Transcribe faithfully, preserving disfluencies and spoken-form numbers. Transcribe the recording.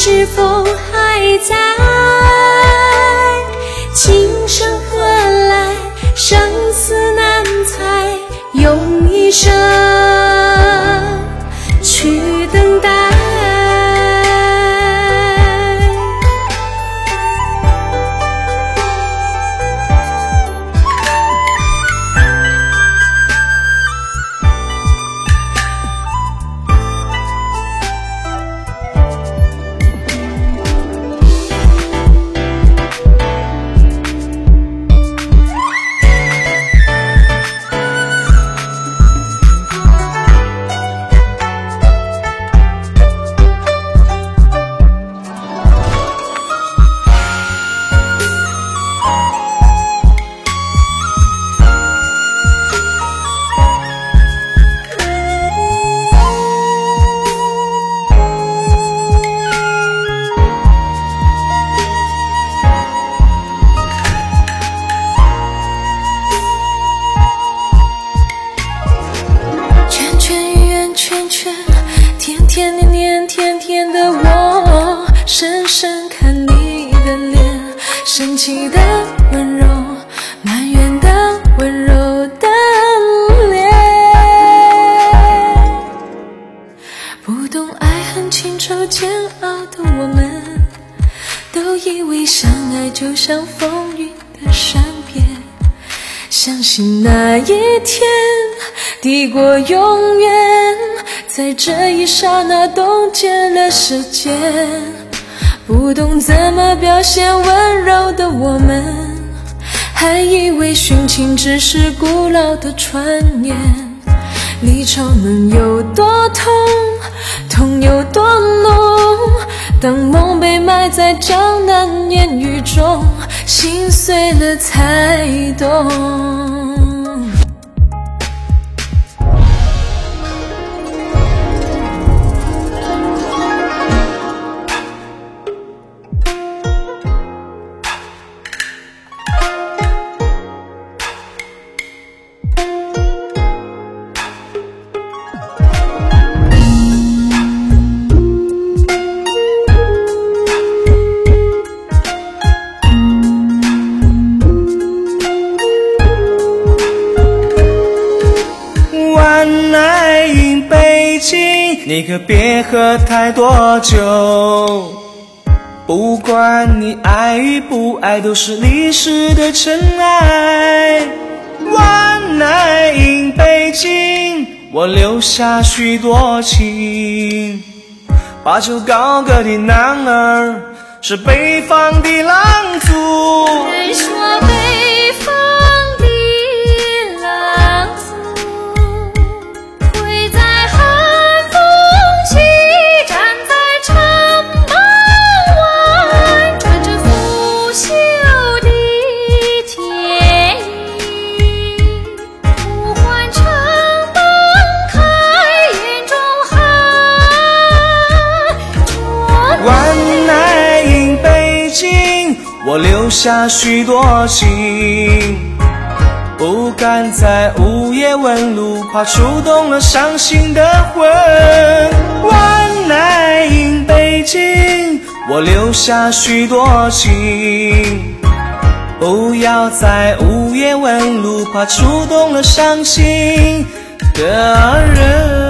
是否还在？今生何来？生死难猜，用一生去等待。天天念天天的我，深深看你的脸，生气的温柔，埋怨的温柔的脸，不懂爱恨情仇煎熬的我们，都以为相爱就像风雨的善变，相信那一天抵过永远，在这一刹那冻结了时间。不懂怎么表现温柔的我们，还以为殉情只是古老的传言。离愁能有多痛，痛有多浓，当梦被埋在江南烟雨中，心碎了才懂。 你可别喝太多酒，不管你爱与不爱，都是历史的尘埃。万籁饮北京，我留下许多情。把酒高歌的男儿，是北方的狼族。 人说北方的狼族，会在我留下许多情，不敢在午夜问路，怕触动了伤心的魂。万籁饮北京，我留下许多情，不要在午夜问路，怕触动了伤心的人。